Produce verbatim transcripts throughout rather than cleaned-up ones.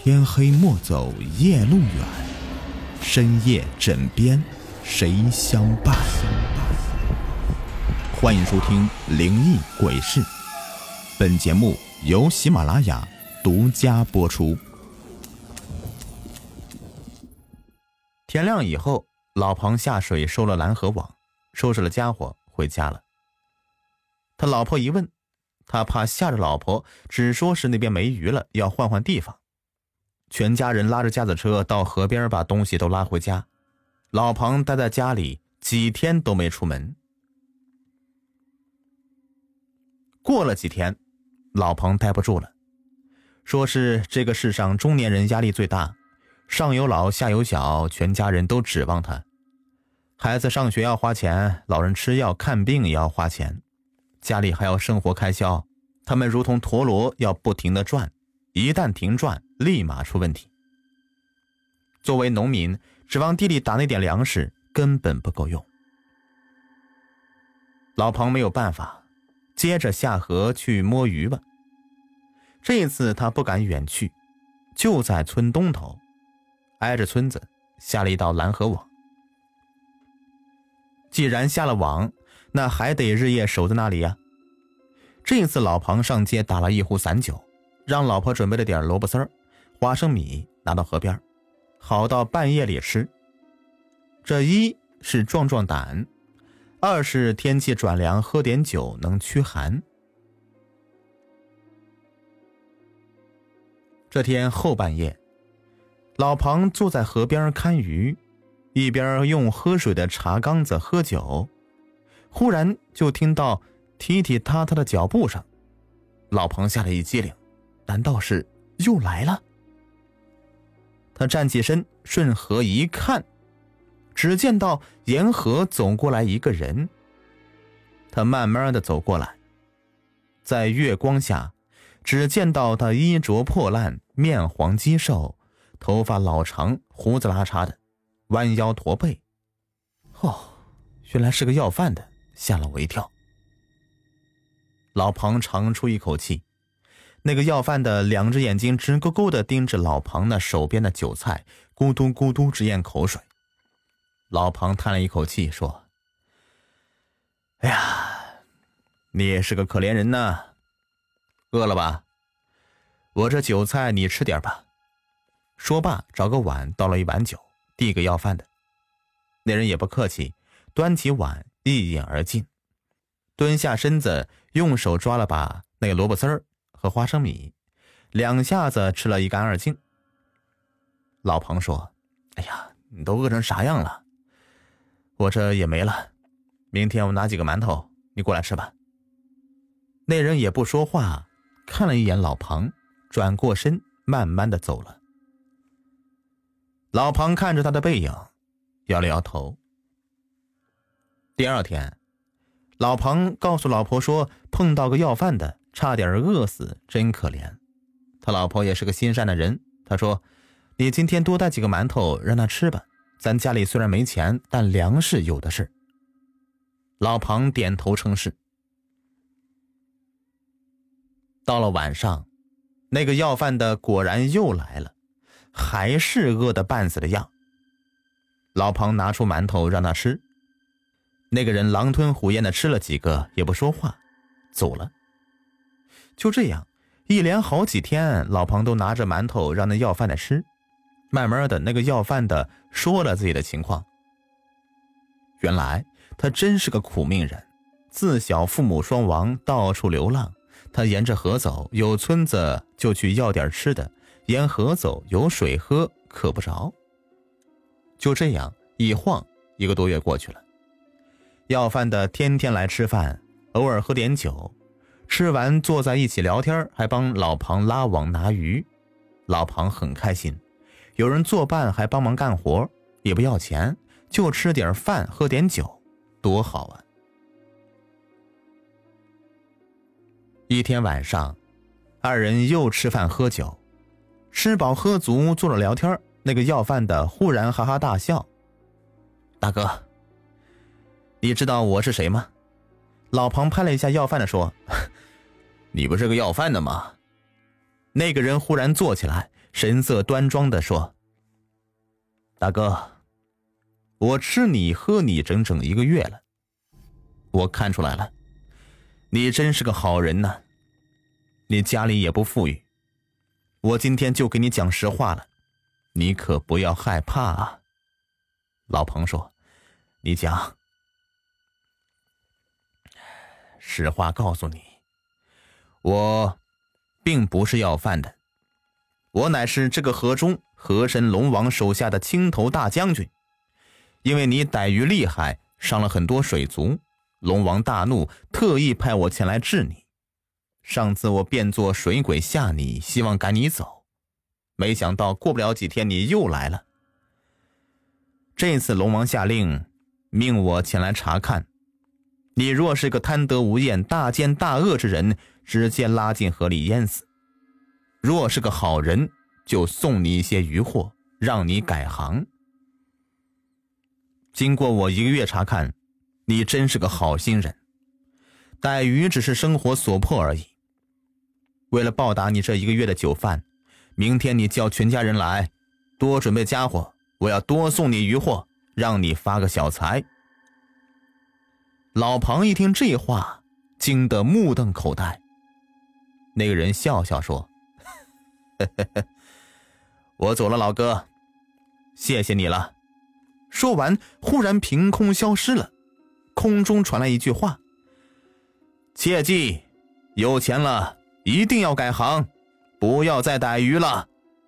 天黑莫走夜路远，深夜枕边谁相伴？欢迎收听灵异鬼事，本节目由喜马拉雅独家播出。天亮以后，老庞下水收了蓝河网，收拾了家伙回家了。他老婆一问，他怕吓着老婆，只说是那边没鱼了，要换换地方。全家人拉着架子车到河边，把东西都拉回家。老庞待在家里几天都没出门。过了几天，老庞待不住了，说是这个世上中年人压力最大，上有老下有小，全家人都指望他。孩子上学要花钱，老人吃药看病也要花钱，家里还要生活开销，他们如同陀螺要不停地转，一旦停转立马出问题。作为农民，指望地里打那点粮食根本不够用。老庞没有办法，接着下河去摸鱼吧。这一次他不敢远去，就在村东头，挨着村子下了一道蓝河网。既然下了网，那还得日夜守在那里呀。这一次老庞上街打了一壶散酒，让老婆准备了点萝卜丝儿、花生米拿到河边，好到半夜里吃。这一是壮壮胆，二是天气转凉，喝点酒能驱寒。这天后半夜，老庞坐在河边看鱼，一边用喝水的茶缸子喝酒，忽然就听到踢踢踏踏的脚步声。老庞吓了一激灵，难道是又来了？他站起身，顺河一看，只见到沿河走过来一个人。他慢慢的走过来，在月光下，只见到他衣着破烂，面黄肌瘦，头发老长，胡子拉碴的，弯腰驼背。哦，原来是个要饭的，吓了我一跳。老庞长出一口气，那个要饭的两只眼睛直勾勾地盯着老庞那手边的韭菜，咕嘟咕嘟直咽口水。老庞叹了一口气说：哎呀，你也是个可怜人呐，饿了吧？我这韭菜你吃点吧。说罢找个碗倒了一碗酒，递给要饭的。那人也不客气，端起碗一饮而尽，蹲下身子用手抓了把那个萝卜丝儿和花生米，两下子吃了一干二净。老庞说：哎呀，你都饿成啥样了，我这也没了，明天我拿几个馒头，你过来吃吧。那人也不说话，看了一眼老庞，转过身慢慢的走了。老庞看着他的背影，摇了摇头。第二天，老庞告诉老婆说碰到个要饭的，差点饿死，真可怜。他老婆也是个心善的人，他说：你今天多带几个馒头让他吃吧，咱家里虽然没钱，但粮食有的是。老庞点头称是。到了晚上，那个要饭的果然又来了，还是饿得半死的样。老庞拿出馒头让他吃，那个人狼吞虎咽的吃了几个，也不说话，走了。就这样一连好几天，老庞都拿着馒头让那要饭的吃。慢慢的，那个要饭的说了自己的情况。原来他真是个苦命人，自小父母双亡，到处流浪。他沿着河走，有村子就去要点吃的，沿河走有水喝，渴不着。就这样一晃一个多月过去了。要饭的天天来吃饭，偶尔喝点酒，吃完坐在一起聊天，还帮老庞拉网拿鱼。老庞很开心，有人作伴还帮忙干活，也不要钱，就吃点饭喝点酒，多好啊。一天晚上，二人又吃饭喝酒，吃饱喝足，坐着聊天，那个要饭的忽然哈哈大笑。大哥，你知道我是谁吗？老庞拍了一下要饭的说：你不是个要饭的吗？那个人忽然坐起来， 神色端庄地说：大哥，我吃你喝你整整一个月了，我看出来了，你真是个好人呐。你家里也不富裕，我今天就给你讲实话了，你可不要害怕啊。老彭说：你讲。实话告诉你，我并不是要饭的，我乃是这个河中河神龙王手下的青头大将军。因为你逮鱼厉害，伤了很多水族，龙王大怒，特意派我前来治你。上次我变作水鬼吓你，希望赶你走，没想到过不了几天你又来了。这次龙王下令命我前来查看，你若是个贪得无厌、大奸大恶之人，直接拉进河里淹死；若是个好人，就送你一些鱼货，让你改行。经过我一个月查看，你真是个好心人，逮鱼只是生活所迫而已。为了报答你这一个月的酒饭，明天你叫全家人来，多准备家伙，我要多送你鱼货，让你发个小财。老庞一听这话，惊得目瞪口呆。那个人笑笑说：呵呵呵，我走了，老哥，谢谢你了。说完，忽然凭空消失了，空中传来一句话：切记，有钱了一定要改行，不要再逮鱼了。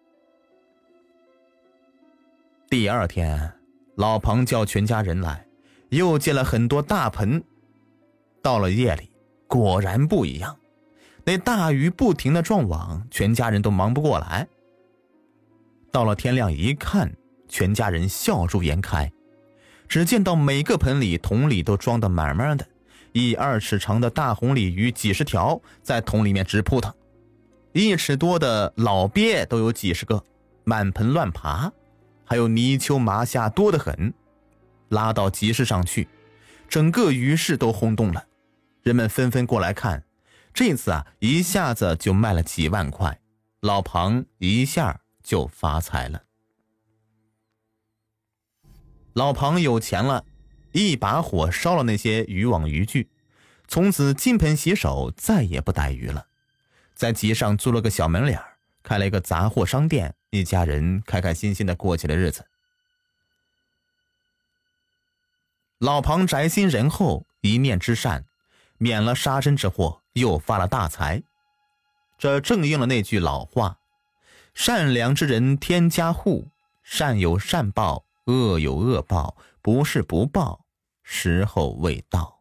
第二天，老庞叫全家人来，又借了很多大盆。到了夜里，果然不一样，那大鱼不停地撞网，全家人都忙不过来。到了天亮一看，全家人笑逐颜开，只见到每个盆里桶里都装得满满的，一二尺长的大红鲤鱼几十条在桶里面直扑腾，一尺多的老鳖都有几十个，满盆乱爬，还有泥鳅麻虾多得很。拉到集市上去，整个鱼市都轰动了，人们纷纷过来看。这次啊，一下子就卖了几万块，老庞一下就发财了。老庞有钱了，一把火烧了那些渔网渔具，从此金盆洗手，再也不逮鱼了。在集上租了个小门脸，开了一个杂货商店，一家人开开心心的过起了日子。老庞宅心仁厚，一念之善，免了杀身之祸，又发了大财。这正应了那句老话：善良之人天加护，善有善报，恶有恶报，不是不报，时候未到。